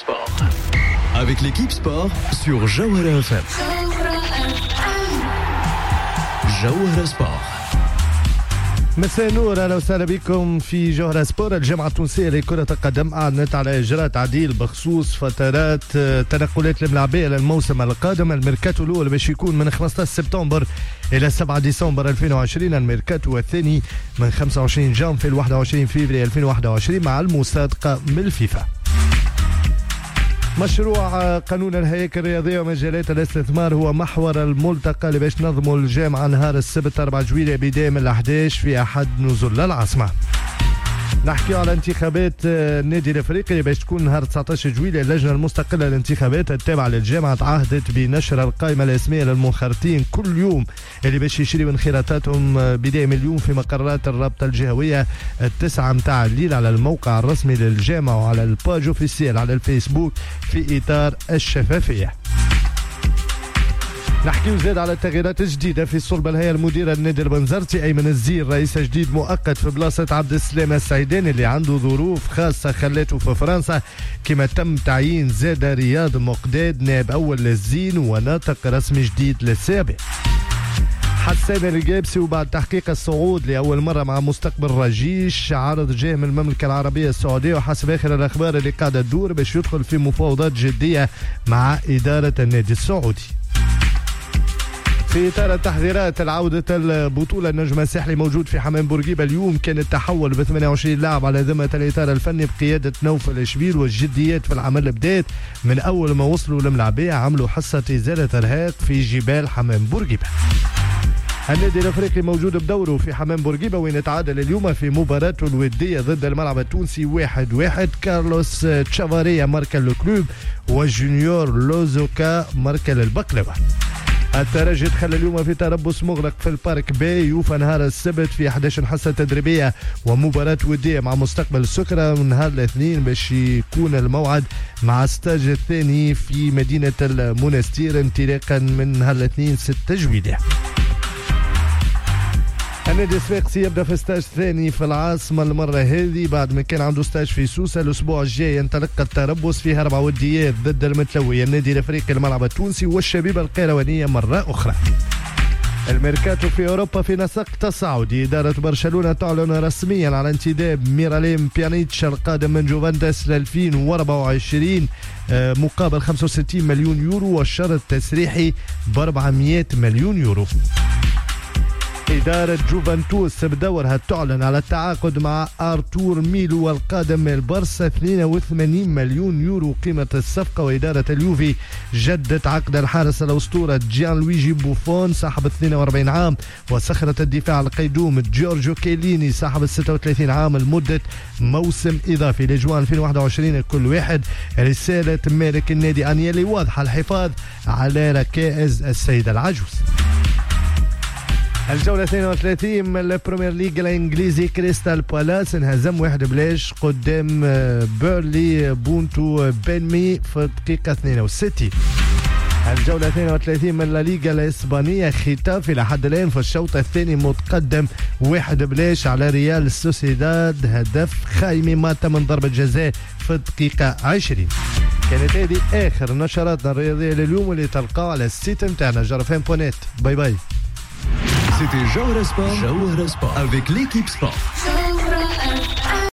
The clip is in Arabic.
Sport. Avec l'équipe sport sur Jawhara FM. Jawhara Sport. مساء النور، اهلا وسهلا بكم في جوهرة سبور. الجامعة التونسية لكرة القدم اعلنت على اجراء تعديل بخصوص فترات تنقلات الملاعبية للموسم القادم. الميركاتو الاول باش يكون من 15 سبتمبر الى 7 ديسمبر 2020، الميركاتو الثاني من 25 جانفي ل 21 فبراير 2021 مع المصادقة من الفيفا. مشروع قانون الهياكل الرياضية ومجالات الاستثمار هو محور الملتقى اللي باش نظمه الجامعة نهار السبت 4 جويلية بداية من 11 في أحد نزل العاصمة. نحكي على انتخابات النادي الافريقي اللي باش تكون نهار 19 جويلية. اللجنة المستقلة للانتخابات التابعة للجامعة تعهدت بنشر القائمة الاسمية للمنخرطين كل يوم اللي باش يشريوا انخراطاتهم بداية من اليوم في مقرات الرابطة الجهوية 9 متاع الليل على الموقع الرسمي للجامعة وعلى الباج اوفيسيال على الفيسبوك في إطار الشفافية. نحكي زاد على التغييرات الجديدة في صلب الهيئة المديرة النادي البنزرتي. أيمن الزير رئيس جديد مؤقت في بلاصة عبد السلام السعيداني اللي عنده ظروف خاصة خلته في فرنسا، كما تم تعيين زاد رياض مقداد نائب أول للزين وناطق رسمي جديد للسابق. حسان الجابسي وبعد تحقيق الصعود لأول مرة مع مستقبل رجيش عرض جاي من المملكة العربية السعودية، وحسب آخر الأخبار اللي قاعدة تدور باش يدخل في مفاوضات جدية مع إدارة النادي السعودي. في إطار التحضيرات العودة البطولة النجم الساحلي موجود في حمام بورقيبة اليوم. كان التحول ب 28 لاعب على ذمة الإطار الفني بقيادة نوفل الشبيل، والجديات في العمل بدات من أول ما وصلوا للملاعبية. عملوا حصة إزالة إرهاق في جبال حمام بورقيبة. النادي الافريقي موجود بدوره في حمام بورقيبة وين تعادل اليوم في مباراته الودية ضد الملعب التونسي 1-1. كارلوس تشافاريا ماركا الكلوب وجونيور لوزوكا ماركا البقلوة. الترجي دخل اليوم في تربص مغلق في البارك باي يوفى نهار السبت في 11 حصة تدريبية ومباراة ودية مع مستقبل السكرة من نهار الاثنين باش يكون الموعد مع ستاج الثاني في مدينة المنستير انطلاقا من نهار الاثنين 6 جويلية. النادي الصفاقسي يبدأ في ستاج ثاني في العاصمة المرة هذه بعد ما كان عنده ستاج في سوسة. الأسبوع الجاي ينطلق التربص في 4 وديات ضد المتلوي النادي الأفريقي الملعب التونسي والشبيبة القيروانية مرة أخرى. الميركاتو في أوروبا في نسق تصاعدي. إدارة برشلونة تعلن رسميا على انتداب ميراليم بيانيتش القادم من جوفنتوس ل 2024 مقابل 65 مليون يورو والشرط تسريحي ب 400 مليون يورو. إدارة جوفنتوس بدورها تعلن على التعاقد مع أرتور ميلو القادم من البارسا 82 مليون يورو قيمة الصفقة. وإدارة اليوفي جدت عقد الحارس الأسطورة جيان لويجي بوفون صاحب 42 عام وصخرة الدفاع القيدوم جورجو كيليني صاحب 36 عام لمدة موسم إضافي لجوان 2021 كل واحد. رسالة مالك النادي أنيلي واضحة: الحفاظ على ركائز السيد العجوز. الجولة 32 من البريمير ليج الانجليزي كريستال بالاس انهزم 1-0 قدام بيرلي بونتو بنمي في الدقيقة 62. الجولة 32 من الليغا الإسبانية ختاف إلى حد الآن في الشوط الثاني متقدم 1-0 على ريال سوسيداد، هدف خايمي ماتا من ضربة جزاء في الدقيقة 20. كانت هذه آخر نشراتنا الرياضية لليوم اللي تلقاها على السيت متاعنا jarafm.net. باي باي. C'était Jawhara Sport avec l'équipe sport.